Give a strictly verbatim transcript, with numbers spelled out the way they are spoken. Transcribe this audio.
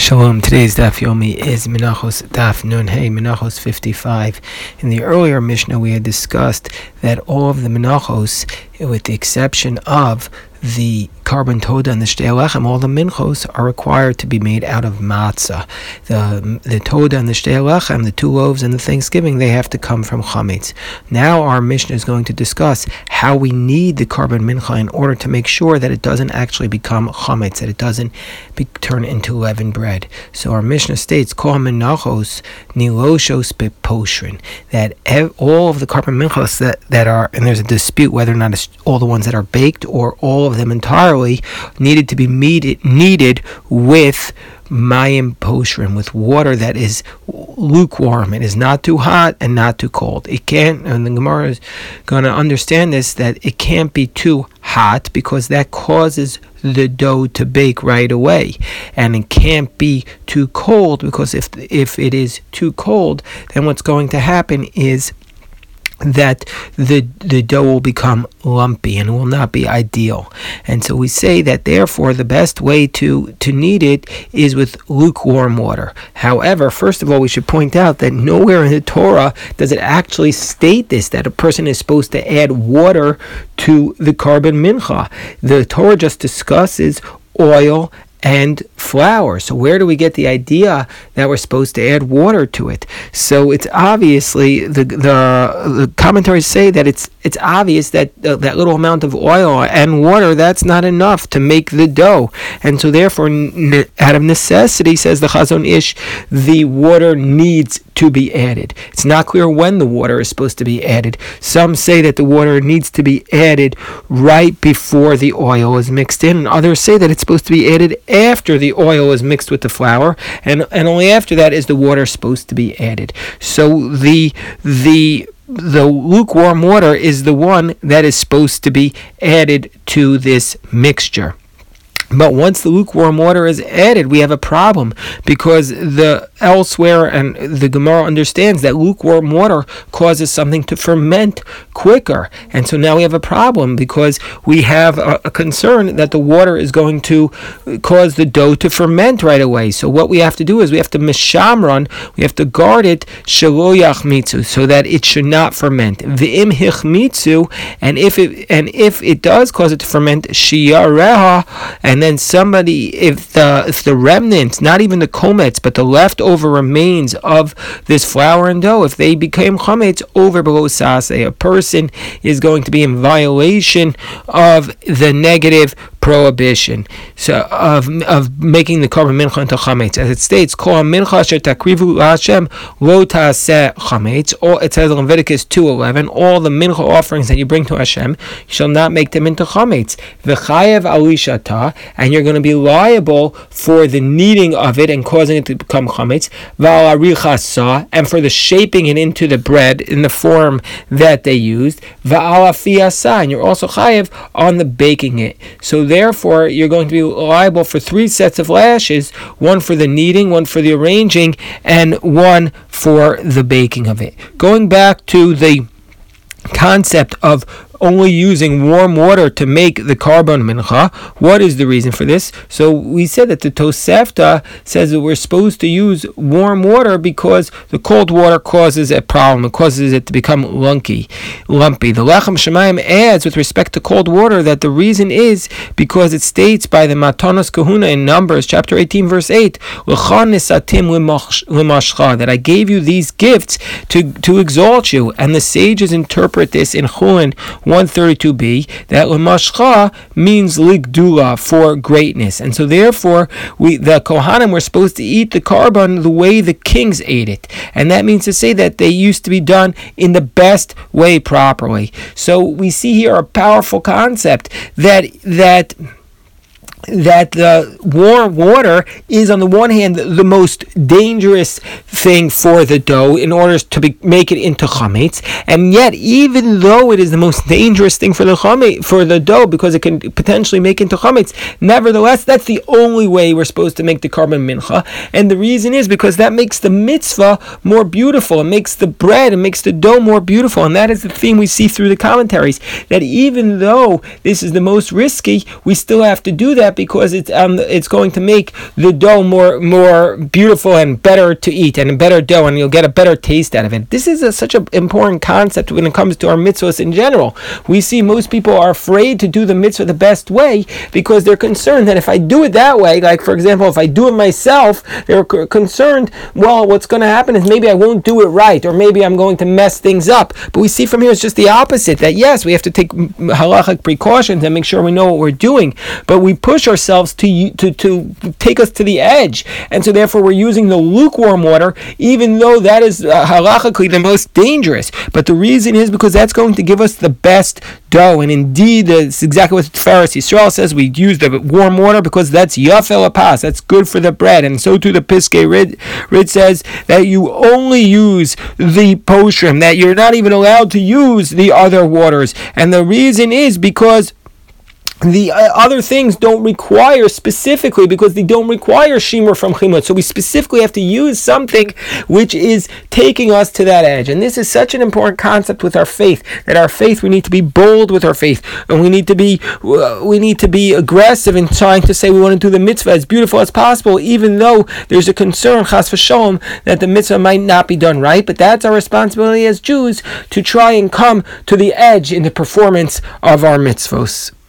Shalom. Today's Daf Yomi is Menachos Daf Nun Hey, Menachos fifty-five. In the earlier Mishnah, we had discussed that all of the Menachos, with the exception of the carbon toda and the shtei lechem, all the minchos are required to be made out of matzah. The the toda and the shtei lechem, the two loaves and the Thanksgiving, they have to come from chametz. Now our Mishnah is going to discuss how we need the carbon mincha in order to make sure that it doesn't actually become chametz, that it doesn't be, turn into leavened bread. So our Mishnah states, kol menachos niloshos beposhrin, that ev- all of the carbon minchos that, that are, and there's a dispute whether or not it's all the ones that are baked or all of them entirely, needed to be kneaded, kneaded with mayim poshrim, with water that is lukewarm. It is not too hot and not too cold. It can't, and the Gemara is going to understand this, that it can't be too hot because that causes the dough to bake right away, and it can't be too cold because if if it is too cold, then what's going to happen is that the the dough will become lumpy and will not be ideal. And so we say that therefore the best way to, to knead it is with lukewarm water. However, first of all, we should point out that nowhere in the Torah does it actually state this, that a person is supposed to add water to the carbon mincha. The Torah just discusses oil and flour. So where do we get the idea that we're supposed to add water to it? So it's obviously, the the, the commentaries say that it's it's obvious that uh, that little amount of oil and water, that's not enough to make the dough. And so therefore, n- out of necessity, says the Chazon Ish, the water needs to be added. It's not clear when the water is supposed to be added. Some say that the water needs to be added right before the oil is mixed in, and others say that it's supposed to be added after the oil is mixed with the flour, and, and only after that is the water supposed to be added. So the the the lukewarm water is the one that is supposed to be added to this mixture. But once the lukewarm water is added, we have a problem, because the elsewhere, and the Gemara understands that lukewarm water causes something to ferment quicker. And so now we have a problem, because we have a, a concern that the water is going to cause the dough to ferment right away. So what we have to do is we have to mishamron, we have to guard it, shelo yachmitzu, so that it should not ferment. V'im hichmitzu, and if it and if it does cause it to ferment, shiyareha, and And then somebody, if the if the remnants, not even the komets, but the leftover remains of this flour and dough, if they became chametz over below saseh, a person is going to be in violation of the negative prohibition, so of of making the carbon mincha into chametz, as it states, kol mincha asher takrivu laHashem lo taaseh chametz. All it says in Leviticus two eleven, all the mincha offerings that you bring to Hashem, you shall not make them into chametz. V'chayev alishata, and you're going to be liable for the kneading of it and causing it to become chametz. V'al arichasa, and for the shaping it into the bread in the form that they used. V'al afiyasa, and you're also chayev on the baking it. So therefore, you're going to be liable for three sets of lashes, one for the kneading, one for the arranging, and one for the baking of it. Going back to the concept of only using warm water to make the carbon mincha, what is the reason for this? So we said that the Tosefta says that we're supposed to use warm water because the cold water causes a problem. It causes it to become lunky, lumpy. The Lechem Shemayim adds with respect to cold water that the reason is because it states by the Matanos Kahuna in Numbers chapter eighteen verse eight, that I gave you these gifts to, to exalt you. And the sages interpret this in Chulin one thirty-two b, that lemashcha means ligdula, for greatness. And so therefore, we the Kohanim were supposed to eat the carbon the way the kings ate it. And that means to say that they used to be done in the best way properly. So we see here a powerful concept that that that the warm water is, on the one hand, the most dangerous thing for the dough in order to be, make it into chametz, and yet even though it is the most dangerous thing for the chametz, for the dough, because it can potentially make into chametz, nevertheless that's the only way we're supposed to make the carbon mincha. And the reason is because that makes the mitzvah more beautiful, it makes the bread, it makes the dough more beautiful. And that is the theme we see through the commentaries, that even though this is the most risky, we still have to do that that because it's um it's going to make the dough more more beautiful and better to eat, and a better dough, and you'll get a better taste out of it. This is a, such an important concept when it comes to our mitzvahs in general. We see most people are afraid to do the mitzvah the best way because they're concerned that if I do it that way, like for example, if I do it myself, they're c- concerned, well, what's going to happen is maybe I won't do it right, or maybe I'm going to mess things up. But we see from here it's just the opposite, that yes, we have to take halachic precautions and make sure we know what we're doing, but we push ourselves to to to take us to the edge, and so therefore we're using the lukewarm water, even though that is uh, halachically the most dangerous. But the reason is because that's going to give us the best dough, and indeed it's exactly what Tiferes Yisrael says. We use the warm water because that's yafel apas, that's good for the bread, and so too the Piskei Rid, Rid says that you only use the poshrim, that you're not even allowed to use the other waters, and the reason is because the other things don't require specifically, because they don't require shimur from chimut. So we specifically have to use something which is taking us to that edge. And this is such an important concept with our faith, that our faith, we need to be bold with our faith, and we need to be uh, we need to be aggressive in trying to say we want to do the mitzvah as beautiful as possible, even though there's a concern, chas v'sholom, that the mitzvah might not be done right. But that's our responsibility as Jews, to try and come to the edge in the performance of our mitzvos.